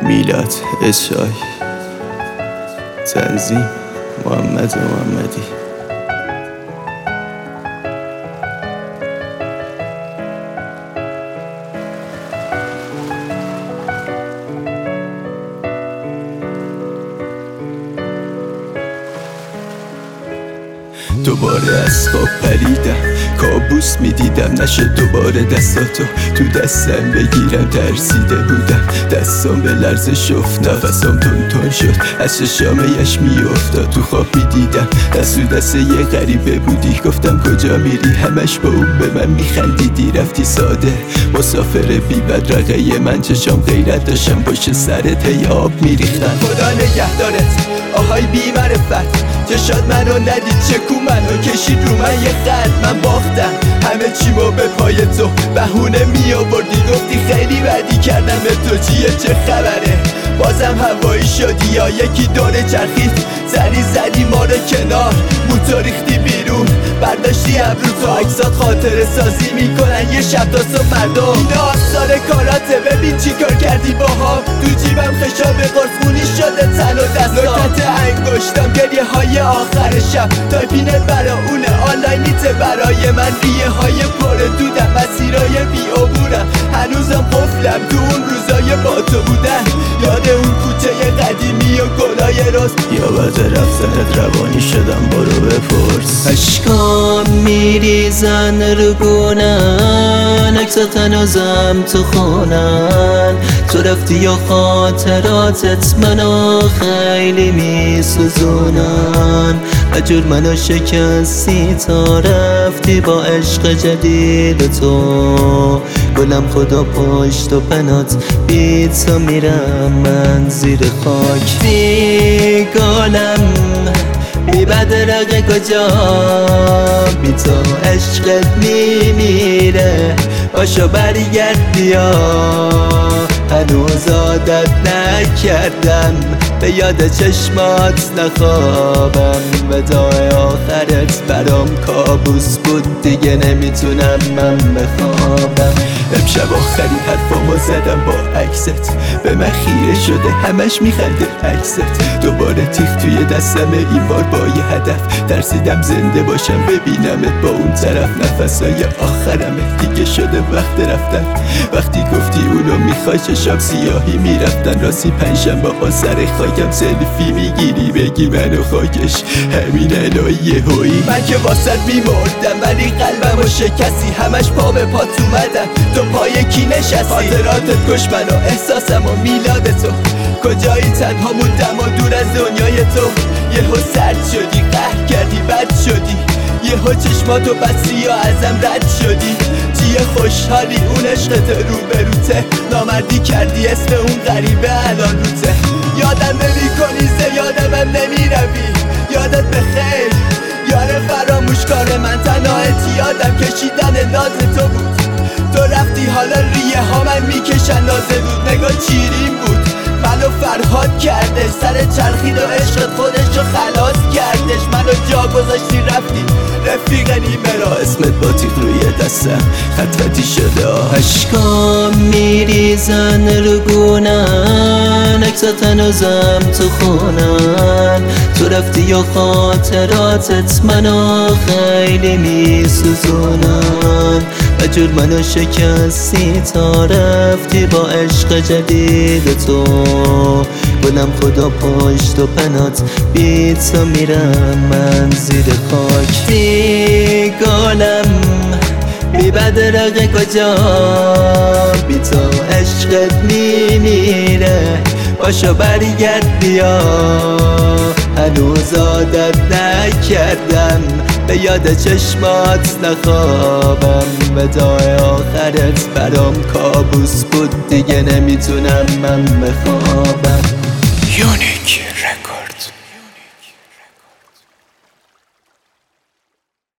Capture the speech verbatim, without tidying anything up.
میلاد اشای، تنظیم محمد محمدی. دوباره از خواب پریدم، کابوس میدیدم نشه دوباره دستاتو تو دستم بگیرم. ترسیده بودم دستام به لرزش افت، نفسام تون تون شد از چشامش میافتاد. تو خواب میدیدم دست تو دست یه غریبه بودی، گفتم کجا میری؟ همش با اون به من میخندیدی. رفتی ساده مسافر بی بدرقه من، چشام غیرت داشتم پشت سرت هی آب میریختن. خدا نگهدارت آهای بی معرفت، چشات منو ندید چکو منو کشید رو من یه خط. من باختم همه چیمو به پای تو، بهونه می آوردی گفتی خیلی بدی کردم به تو. چیه چه خبره بازم هوایی شدی یا یکی دوره چرخید؟ زنی زدی ما رو کنار، موتور ریختی بیرون برداشتی ابرو تو. عکسات خاطره سازی میکنن یه شب تا صبح مردم. اینا آثار کاراته ببین چی کار کردی باها. تو جیبم خشاب قرصونی شده تن و دستام، نکت انگشتم گریه های آخر شب. تایپینت برا اونه آنلاینیت برای من، ریه های پر دودم مسیرای بی عبورم. هنوزم قفلم تو اون روزای با تو بودن، یاد اون کوچه قدیمی و گلای رست. یا بعد رفتنت روانی شدم برو بپرس. اشکام میریزن رو گونن، عکسات هنوزم تو خونن. تو رفتی یا خاطراتت منو خیلی میسوزونن. اجور منو شکستی تا رفتی با عشق جدید تو. گلم خدا پشت و پنات بی تو میرم من زیر خاک. بی گلم بی بدرقه کجا، بی تو عشقت میمیره. باشو برگرد بیا، هنوز عادت نکردم به یاد چشمات نخوابم. وداع آخرت برام کابوس بود دیگه نمیتونم من بخوابم. امشب آخرین حرفامو زدم با عکست، به من خیره شده همش میخنده عکست. دوباره تیغ توی دستم این بار با یه هدف، ترسیدم زنده باشم ببینمت با اون طرف. نفسای آخرمه دیگه شده وقت رفتن، وقتی گفتی اونو میخوای چشام سیاهی میرفتن. راستی پنجشنبه با سر خاکم سلفی میگیری بگی منو خاکش همین الهی هویی. من که واسد میمردم ولی قلبمو شکستی، همش پا به پات اومدم تو پای کی نشستی؟ خاطراتت کش منو احساسم و میلاد تو، کجایی تنها موندم و دور از دنیای تو. یهو سرد شدی قهر کردی بد شدی، یهو چشماتو بستی یا ازم رد شدی. چیه خوشحالی اون عشقت رو بروته، نامردی کردی اسم اون غریبه الان روته. یادم نمی کنی زیادمم نمی روی، یادت بخیر یار فراموش کار من. تنهایت یادم کشیدن ناز تو بود، تو رفتی حالا ریه ها من میکشن ناز دود. نگاه چیرین بود منو فرهاد کردش، سر چرخید و عشقت خودشو خلاص کردش. منو جا گذاشتی رفتی رفیق نیمه را، اسمت با تیغ روی دستم خطوتی شده. اشکام میریزن رو گونن، عکسات هنوزم تو خونن. تو رفتی یا خاطراتت منو خیلی میسوزونن. اجور منو شکستی تا رفتی با عشق جدید تو. گلم خدا پشت و پنات بی تو میرم من زیر خاک. بی گلم بی بدرقه کجا، بی تو عشقت میمیره. باشو برگرد بیا، هنوز عادت نکردم به یاد چشمات نخوابم. وداع آخرت برام کابوس بود دیگه نمیتونم من بخوابم. یونیک